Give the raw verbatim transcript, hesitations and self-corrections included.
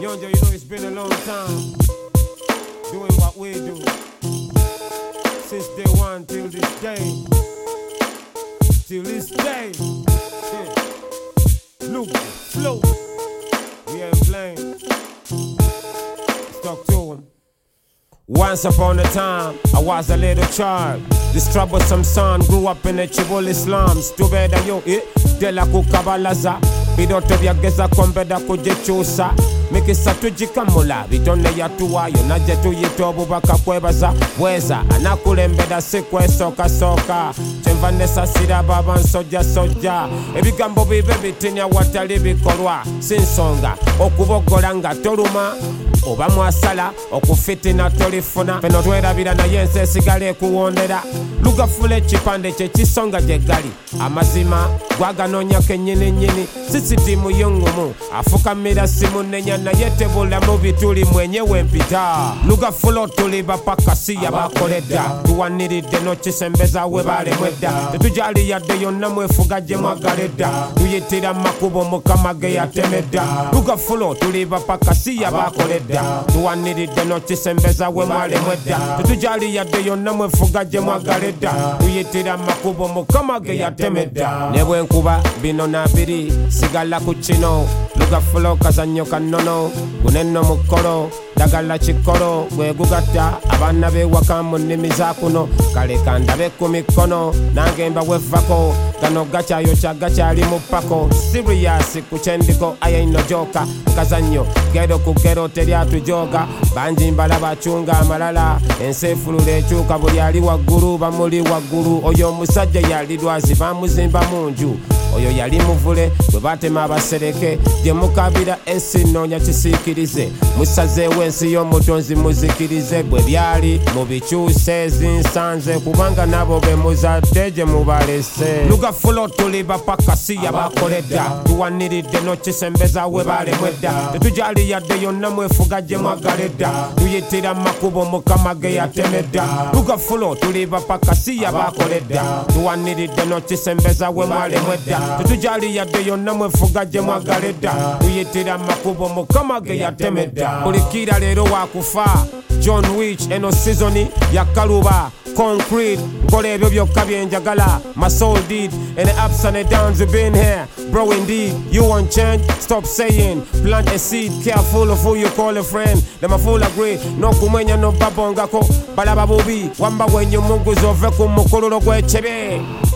Nyonjo, you know it's been a long time doing what we do. Since day one till this day. Till this day. Yeah. Look, flow. We ain't playing. Let's talk to him. Once upon a time, I was a little child. This troublesome son grew up in the Chiboli slums. Too bad that you, eh? De la kukabalaza. Bidoto byageza kombeda kujichusa. Mikisa tujikamula. Bidone ya tuwa. Yonaje tuyitobu baka kwebaza. Weza, anakulembeda sikwe soka soka. Chemvanesa sida baba soja soja. Ebigambo bibe bitinya watali bikolwa. Sinsonga, okubogolanga toluma. Oba mwasala, okufitina tolifuna. Feno twerabira na yense sigale kuwondera. Lugafule chipande che chisonga jegali. Amazima, gwaganonya kenyini nyini. Sisi timu yungumu, afuka mira simu nenya na yete bula mubi tuli mwenyewe mpita. Lugafulo tuliba pakasi ya bakoleda. Tuwaniri deno chisembeza webale mweda. Tetujali ya deyo na mwefuga jemwagaleda. Tuyitira makubo mukamage ya temeda. Lugafulo tuliba pakasi ya bakoleda. Tuwaniri deno chisembeza webale mweda. Tetujali ya deyo na mwefuga jemwagaleda. Tuyitira makubo mukamage ya temeda. Nebwe nkuba bino na biri. Sigala kuchino, lugafulo kazanyo kanono. Guneno mukoro, dagala chikoro. Gwe gugata, abana be wakamu nimiza kuno. Kale kandabe kumikono, nangemba wefako. Gano gacha yocha gacha alimupako. Serious kuchendiko aya ino joka. Kazanyo, gero kugero teriatu joga. Banji mbala bachunga malala. Ensefulu lechuka buli ali waguru, bamuli waguru. Oyo musajja yali dwazi, bamuzimba munju. Oyo yali muvule, bwe batema abasereke. Gye mukabira ensi nonya kisikirize. Musaze wensi y'omutonzi muzikirize. Bwe byali mubikyuse zinsanze. Kubanga nabo be muzadde gye mubalese. Lugafulo tuliba pakasi yabakoleda. Tuwaniridde n'okisembeza we balemwedda. Tetujali yadde yonna mwefuga gye mwagaleda. Tuyitira makubo mukama ge yatemedda. Lugafulo tuliba pakasi yabakoleda. Tuwaniridde n'okisembeza we mwalemwedda. Tetujali yadde yonna mwefuga gye mwagaleda. Tuyitira makubo mukama ge yatemedda. Bulikira leero wakufa John Wich eno seasoni ya kaluba concrete nkole ebyo byokka byenjagala. My soul did and the ups and the downs have been here. Bro, indeed, you won't change. Stop saying, plant a seed. Careful of who you call a friend. Them a full agree. No kumenya no babongako. Balababubi. Wamba wenye mungu zove kumukuluro kwe chebe.